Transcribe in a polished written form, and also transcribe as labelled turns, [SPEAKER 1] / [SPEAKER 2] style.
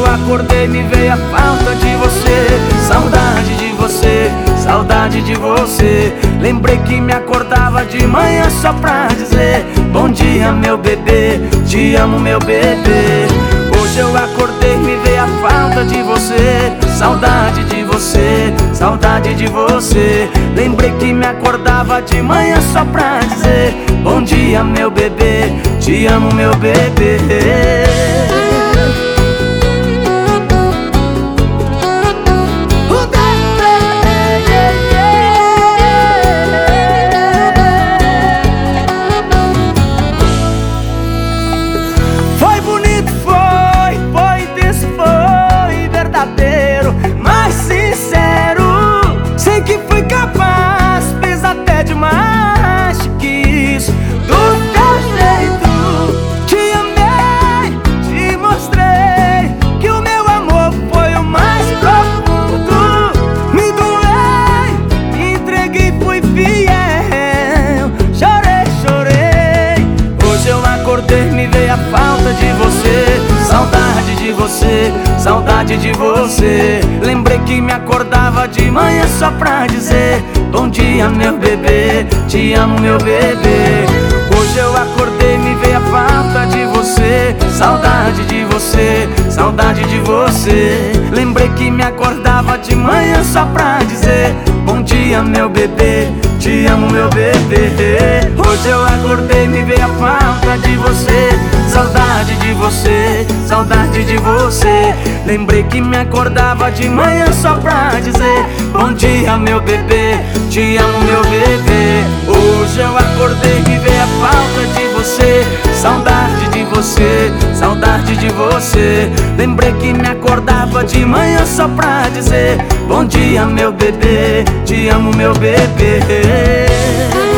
[SPEAKER 1] acordei me veio a falta de você, saudade de você, saudade de você. Lembrei que me acordava de manhã só pra dizer bom dia meu bebê, te amo meu bebê. Hoje eu acordei me veio a falta de você, saudade de você, saudade de você. Lembrei que me acordava de manhã só pra dizer bom dia meu bebê, te amo meu bebê. Foi bonito, foi intenso, foi verdadeiro, mas sincero. Sei que fui capaz, fiz até demais, te quis do teu jeito. Te amei, te mostrei que o meu amor foi o mais profundo. Me doei, me entreguei, fui fiel. Chorei, chorei. Hoje eu acordei, me veio a falta de você, saudade de você, saudade de você. Lembrei que me acordava de manhã só pra dizer bom dia meu bebê, te amo meu bebê. Hoje eu acordei, me veio a falta de você, saudade de você, saudade de você. Lembrei que me acordava de manhã só pra dizer bom dia meu bebê, te amo meu bebê. Hoje eu acordei, me veio a falta de você, saudade de você, saudade de você. Lembrei que me acordava de manhã só pra dizer bom dia meu bebê, te amo meu bebê. Hoje eu acordei, me veio a falta de você, saudade de você, saudade de você. Lembrei que me acordava de manhã só pra dizer bom dia meu bebê, te amo meu bebê.